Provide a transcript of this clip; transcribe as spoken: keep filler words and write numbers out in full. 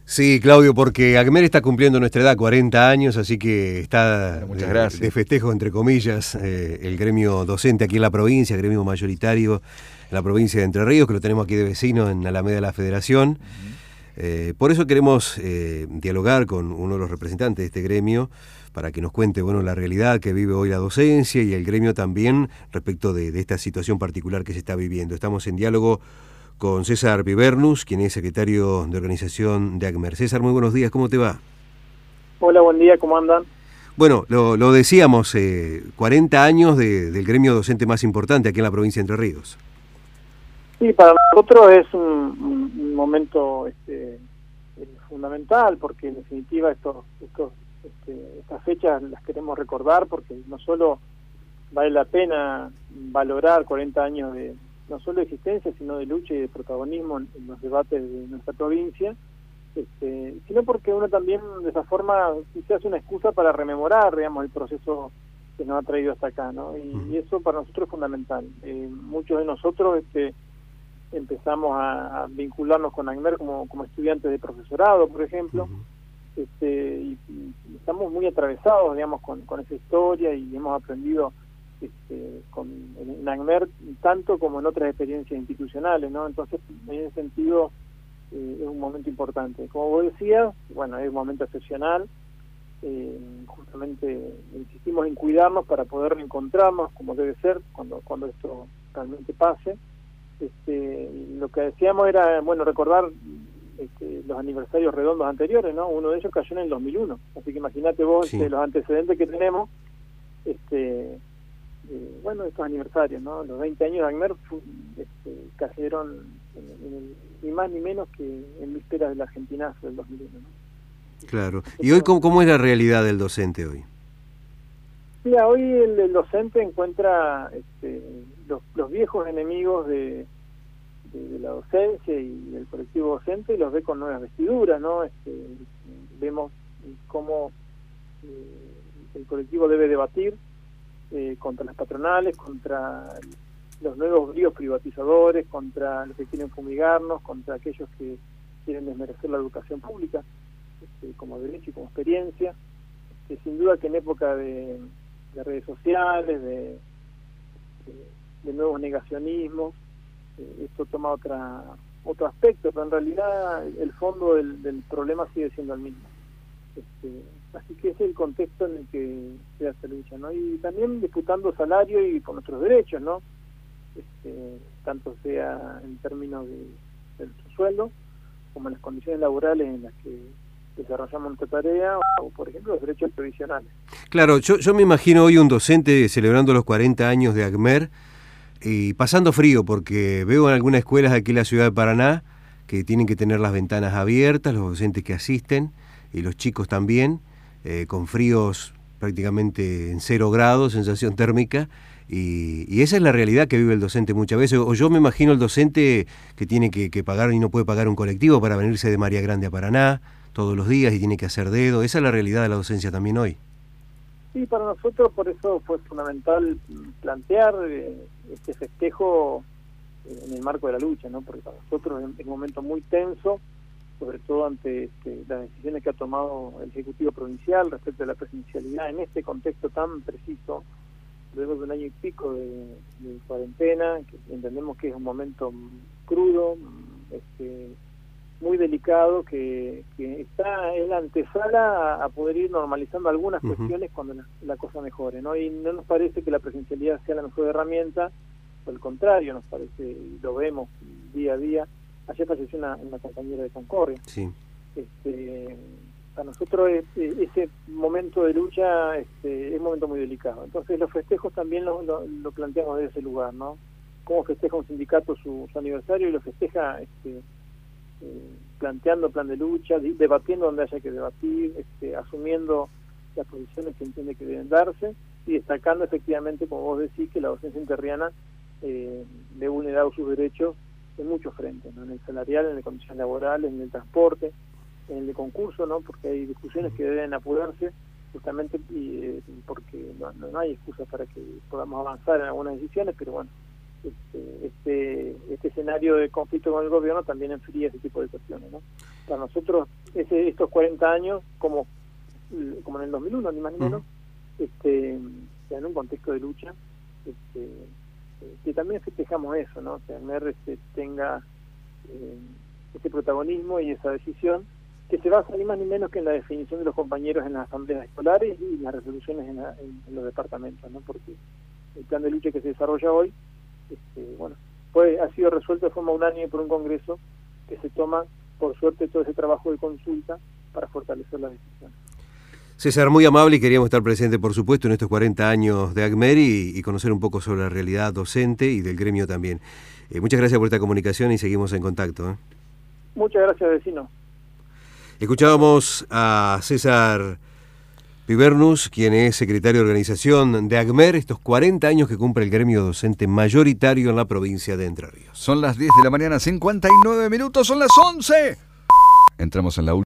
Sí, Claudio, porque ACMER está cumpliendo nuestra edad, cuarenta años, así que está Muchas de, gracias. de festejo, entre comillas, eh, el gremio docente aquí en la provincia, gremio mayoritario en la provincia de Entre Ríos, que lo tenemos aquí de vecino en Alameda de la Federación. Uh-huh. Eh, por eso queremos eh, dialogar con uno de los representantes de este gremio para que nos cuente bueno, la realidad que vive hoy la docencia y el gremio también respecto de, de esta situación particular que se está viviendo. Estamos en diálogo con César Vivernus, quien es secretario de organización de ACMER. César, muy buenos días, ¿cómo te va? Hola, buen día, ¿cómo andan? Bueno, lo, lo decíamos, eh, cuarenta años de, del gremio docente más importante aquí en la provincia de Entre Ríos. Sí, para nosotros es un, un, un momento este, eh, fundamental, porque en definitiva estos, estos, este, estas fechas las queremos recordar, porque no solo vale la pena valorar cuarenta años de no solo de existencia, sino de lucha y de protagonismo en, en los debates de nuestra provincia, este, sino porque uno también de esa forma se hace una excusa para rememorar, digamos, el proceso que nos ha traído hasta acá, ¿no? Y, uh-huh. y eso para nosotros es fundamental. Eh, muchos de nosotros este, empezamos a, a vincularnos con ACMER como, como estudiantes de profesorado, por ejemplo, uh-huh. este, y, y estamos muy atravesados, digamos, con, con esa historia y hemos aprendido Este, con, en, en ACMER tanto como en otras experiencias institucionales, ¿no? Entonces, en ese sentido, eh, es un momento importante. Como vos decías, bueno, es un momento excepcional, eh, justamente insistimos en cuidarnos para poder reencontrarnos como debe ser cuando cuando esto realmente pase. Este, lo que decíamos era, bueno, recordar este, los aniversarios redondos anteriores, ¿no? Uno de ellos cayó en el dos mil uno, así que imagínate vos sí. este, los antecedentes que tenemos, este Eh, bueno, estos aniversarios, ¿no? Los veinte años de ACMER este, cayeron en, en el, ni más ni menos que en vísperas del Argentinazo del dos mil uno, ¿no? Claro. ¿Y hoy cómo, cómo es la realidad del docente hoy? Mira, hoy el, el docente encuentra este, los, los viejos enemigos de, de, de la docencia y del colectivo docente y los ve con nuevas vestiduras, ¿no? Este, vemos cómo eh, el colectivo debe debatir Eh, contra las patronales, contra los nuevos bríos privatizadores, contra los que quieren fumigarnos, contra aquellos que quieren desmerecer la educación pública este, como derecho y como experiencia. Este, sin duda que en época de, de redes sociales, de, de, de nuevos negacionismos, eh, esto toma otra otro aspecto, pero en realidad el fondo del, del problema sigue siendo el mismo. Este, así que ese es el contexto en el que se hace lucha, ¿no? Y también disputando salario y por nuestros derechos, ¿no? Este, tanto sea en términos de, de nuestro sueldo, como en las condiciones laborales en las que desarrollamos nuestra tarea, o por ejemplo los derechos previsionales. Claro, yo, yo me imagino hoy un docente celebrando los cuarenta años de ACMER y pasando frío, porque veo en algunas escuelas aquí en la ciudad de Paraná que tienen que tener las ventanas abiertas, los docentes que asisten, y los chicos también, eh, con fríos prácticamente en cero grados, sensación térmica, y, y esa es la realidad que vive el docente muchas veces. O yo me imagino el docente que tiene que, que pagar y no puede pagar un colectivo para venirse de María Grande a Paraná todos los días y tiene que hacer dedo. Esa es la realidad de la docencia también hoy. Sí, para nosotros por eso fue fundamental plantear eh, este festejo eh, en el marco de la lucha, ¿no? Porque para nosotros es un momento muy tenso, sobre todo ante este, las decisiones que ha tomado el Ejecutivo Provincial respecto a la presencialidad en este contexto tan preciso, luego de un año y pico de, de cuarentena, que entendemos que es un momento crudo, este, muy delicado, que, que está en la antesala a, a poder ir normalizando algunas uh-huh. cuestiones cuando la, la cosa mejore, ¿no? Y no nos parece que la presencialidad sea la mejor herramienta, al contrario, nos parece, y lo vemos día a día. Ayer falleció una, una compañera de Concordia. Sí. Este, para nosotros es, ese momento de lucha este, es un momento muy delicado. Entonces los festejos también lo, lo, lo planteamos desde ese lugar, ¿no? Cómo festeja un sindicato su, su aniversario y lo festeja este, eh, planteando plan de lucha, de, debatiendo donde haya que debatir, este, asumiendo las posiciones que entiende que deben darse y destacando efectivamente, como vos decís, que la docencia entrerriana eh, le ha vulnerado sus derechos en muchos frentes, ¿no? En el salarial, en las condiciones laborales, en el transporte, en el de concurso, ¿no? Porque hay discusiones que deben apurarse justamente y, eh, porque no, no, no hay excusas para que podamos avanzar en algunas decisiones, pero bueno, este, este, este escenario de conflicto con el gobierno también enfría ese tipo de cuestiones, ¿no? Para nosotros ese, estos cuarenta años, como, como en el dos mil uno, ni más ni menos, uh-huh. este, en un contexto de lucha, este, que también festejamos eso, ¿no? Que ACMER este, tenga eh, ese protagonismo y esa decisión, que se basa ni más ni menos que en la definición de los compañeros en las asambleas escolares y en las resoluciones en, la, en, en los departamentos, ¿no? Porque el plan de lucha que se desarrolla hoy, este, bueno, fue, ha sido resuelto de forma unánime por un congreso que se toma, por suerte, todo ese trabajo de consulta para fortalecer la decisión. César, muy amable, y queríamos estar presente, por supuesto, en estos cuarenta años de ACMER y, y conocer un poco sobre la realidad docente y del gremio también. Eh, muchas gracias por esta comunicación y seguimos en contacto, ¿eh? Muchas gracias, vecino. Escuchábamos a César Pibernus, quien es secretario de organización de ACMER, estos cuarenta años que cumple el gremio docente mayoritario en la provincia de Entre Ríos. Son las diez de la mañana, cincuenta y nueve minutos, son las once. Entramos en la última.